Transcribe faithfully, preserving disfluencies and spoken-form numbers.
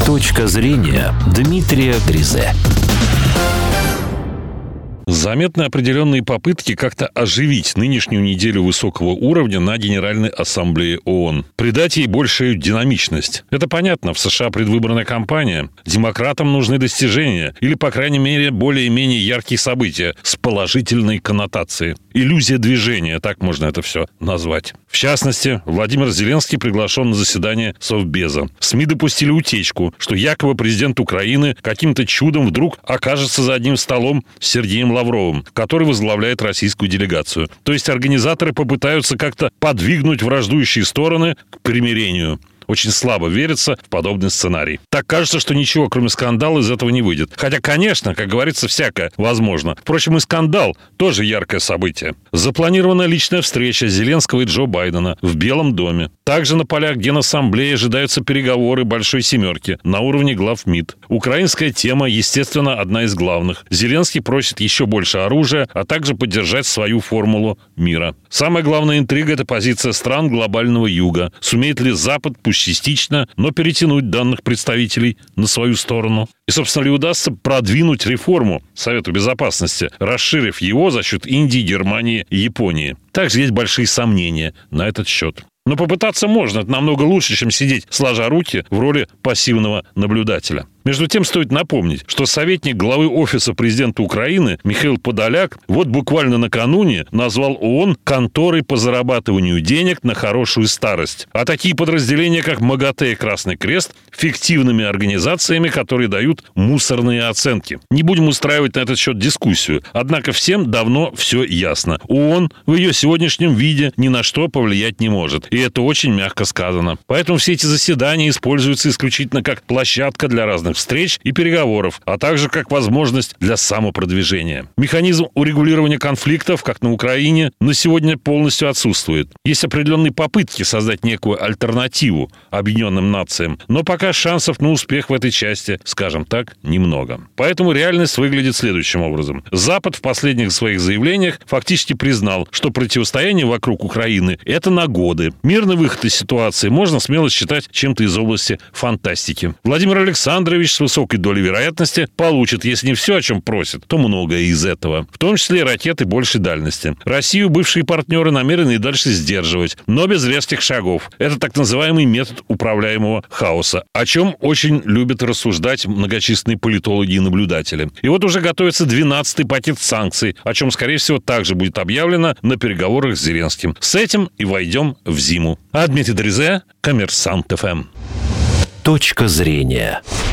Точка зрения Дмитрия Гризе. Заметны определенные попытки как-то оживить нынешнюю неделю высокого уровня на Генеральной Ассамблее ООН. Придать ей большую динамичность. Это понятно, в США предвыборная кампания. Демократам нужны достижения. Или, по крайней мере, более-менее яркие события с положительной коннотацией. Иллюзия движения, так можно это все назвать. В частности, Владимир Зеленский приглашен на заседание Совбеза. СМИ допустили утечку, что якобы президент Украины каким-то чудом вдруг окажется за одним столом с Сергеем Лавровым, который возглавляет российскую делегацию. То есть организаторы попытаются как-то подвигнуть враждующие стороны к примирению. Очень слабо верится в подобный сценарий. Так кажется, что ничего, кроме скандала, из этого не выйдет. Хотя, конечно, как говорится, всякое возможно. Впрочем, и скандал тоже яркое событие. Запланирована личная встреча Зеленского и Джо Байдена в Белом доме. Также на полях Генассамблеи ожидаются переговоры Большой Семерки на уровне глав МИД. Украинская тема, естественно, одна из главных. Зеленский просит еще больше оружия, а также поддержать свою формулу мира. Самая главная интрига – это позиция стран глобального юга. Сумеет ли Запад, пусть частично, но перетянуть данных представителей на свою сторону? И, собственно, ли удастся продвинуть реформу Совета Безопасности, расширив его за счет Индии, Германии и Японии? Также есть большие сомнения на этот счет. Но попытаться можно. Это намного лучше, чем сидеть сложа руки в роли пассивного наблюдателя. Между тем, стоит напомнить, что советник главы Офиса президента Украины Михаил Подоляк вот буквально накануне назвал ООН конторой по зарабатыванию денег на хорошую старость. А такие подразделения, как МАГАТЭ и Красный Крест, фиктивными организациями, которые дают мусорные оценки. Не будем устраивать на этот счет дискуссию. Однако всем давно все ясно. ООН в ее сегодняшнем виде ни на что повлиять не может. И это очень мягко сказано. Поэтому все эти заседания используются исключительно как площадка для разных встреч и переговоров, а также как возможность для самопродвижения. Механизм урегулирования конфликтов, как на Украине, на сегодня полностью отсутствует. Есть определенные попытки создать некую альтернативу Объединенным Нациям, но пока шансов на успех в этой части, скажем так, немного. Поэтому реальность выглядит следующим образом. Запад в последних своих заявлениях фактически признал, что противостояние вокруг Украины – это на годы. Мирный выход из ситуации можно смело считать чем-то из области фантастики. Владимир Александрович с высокой долей вероятности получит, если не все, о чем просит, то многое из этого. В том числе и ракеты большей дальности. Россию бывшие партнеры намерены и дальше сдерживать, но без резких шагов. Это так называемый метод управляемого хаоса, о чем очень любят рассуждать многочисленные политологи и наблюдатели. И вот уже готовится двенадцатый пакет санкций, о чем, скорее всего, также будет объявлено на переговорах с Зеленским. С этим и войдем в зиму. А Дмитрий Гризе, Коммерсант ФМ. Точка зрения.